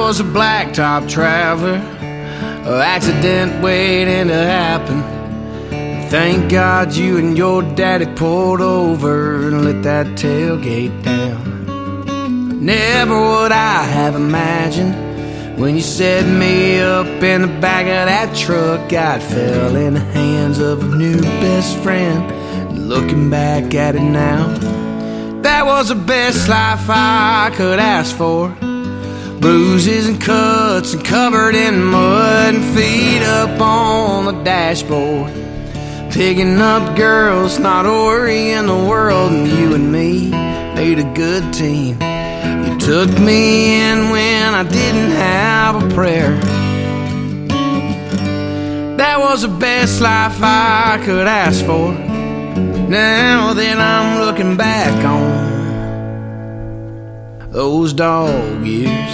was a blacktop traveler, an accident waiting to happen. Thank God you and your daddy pulled over and let that tailgate down. Never would I have imagined when you set me up in the back of that truck, I fell in the hands of a new best friend. Looking back at it now, that was the best life I could ask for. Bruises and cuts and covered in mud and feet up on the dashboard. Picking up girls, not a worry in the world, and you and me made a good team. You took me in when I didn't have a prayer. That was the best life I could ask for. Now that I'm looking back on those dog years.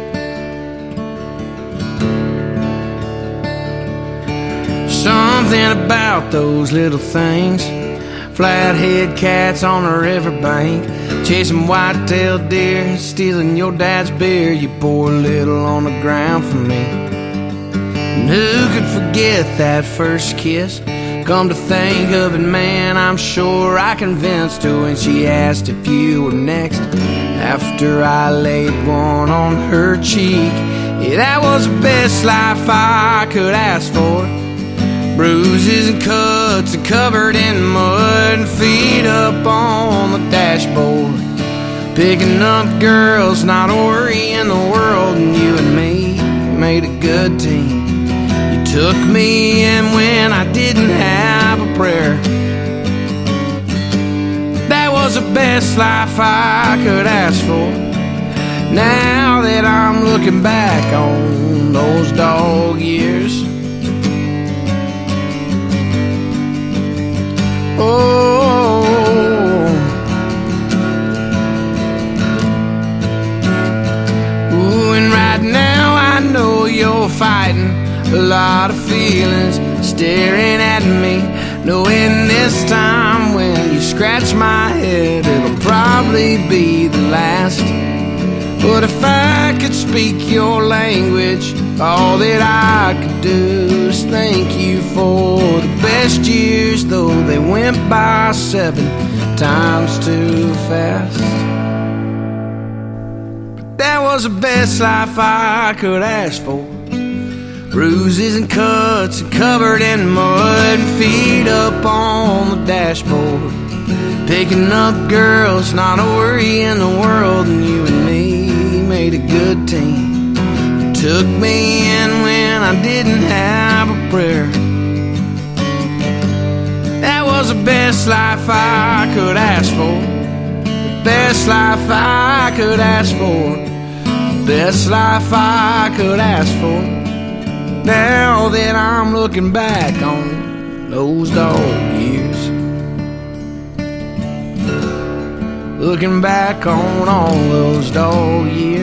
Something about those little things. Flathead cats on a riverbank, chasing white-tailed deer, stealing your dad's beer. You pour a little on the ground for me. And who could forget that first kiss? Come to think of it, man, I'm sure I convinced her when she asked if you were next. After I laid one on her cheek, yeah, that was the best life I could ask for. Bruises and cuts and covered in mud and feet up on the dashboard. Picking up girls, not a worry in the world, and you and me made a good team. You took me in when I didn't have a prayer. That was the best life I could ask for. Now that I'm looking back on those dog years. Oh, ooh, and right now I know you're fighting a lot of feelings, staring at me, knowing this time when you scratch my head it'll probably be the last. But if I could speak your language, all that I could do is thank you for the best years, though they went by 7 times too fast. But that was the best life I could ask for. Bruises and cuts and covered in mud and feet up on the dashboard. Picking up girls, not a worry in the world, and you and me made a good team. Took me in when I didn't have a prayer. That was the best life I could ask for. The best life I could ask for. The best life I could ask for. Now that I'm looking back on those dog years. Looking back on all those dog years.